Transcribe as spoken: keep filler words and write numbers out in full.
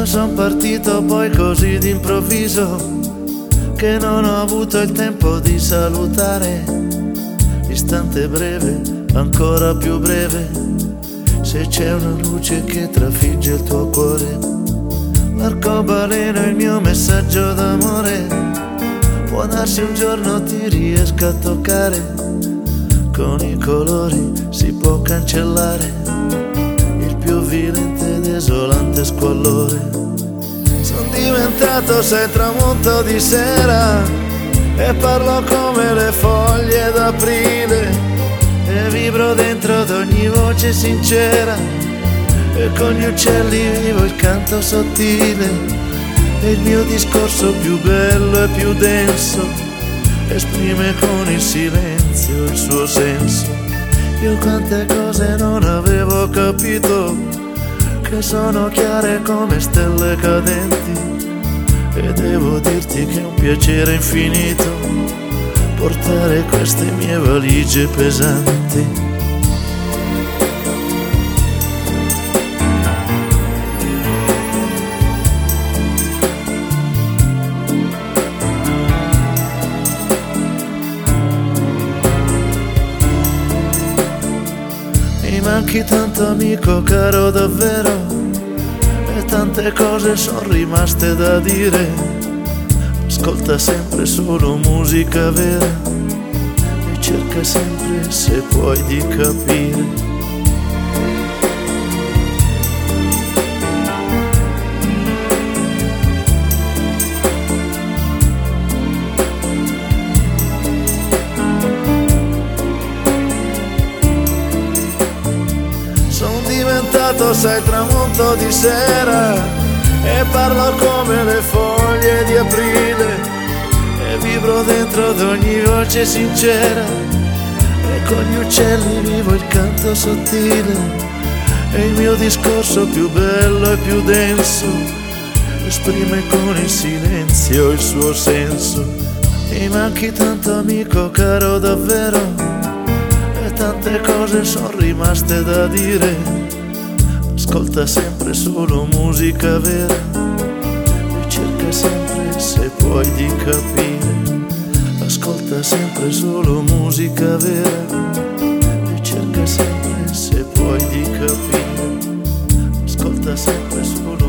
son partito poi così d'improvviso che non ho avuto il tempo di salutare. Istante breve, ancora più breve, se c'è una luce che trafigge il tuo cuore. L'arcobaleno è il mio messaggio d'amore, può darsi un giorno ti riesca a toccare. Con i colori si può cancellare il più violento ed esolante squallore. Sono diventato sei tramonto di sera e parlo come le foglie d'aprile e vibro dentro ad ogni voce sincera e con gli uccelli vivo il canto sottile e il mio discorso più bello e più denso esprime con il silenzio il suo senso. Io quante cose non avevo capito, che sono chiare come stelle cadenti, e devo dirti che è un piacere infinito portare queste mie valigie pesanti. Mi manchi tanto amico caro davvero, e tante cose sono rimaste da dire. Ascolta sempre solo musica vera e cerca sempre se puoi di capire. Sei tramonto di sera e parlo come le foglie di aprile e vibro dentro ad ogni voce sincera e con gli uccelli vivo il canto sottile e il mio discorso più bello e più denso esprime con il silenzio il suo senso. Mi manchi tanto amico caro davvero, e tante cose sono rimaste da dire. Ascolta sempre solo musica vera e cerca sempre se puoi di capire. Ascolta sempre solo musica vera e cerca sempre se puoi di capire. Ascolta sempre solo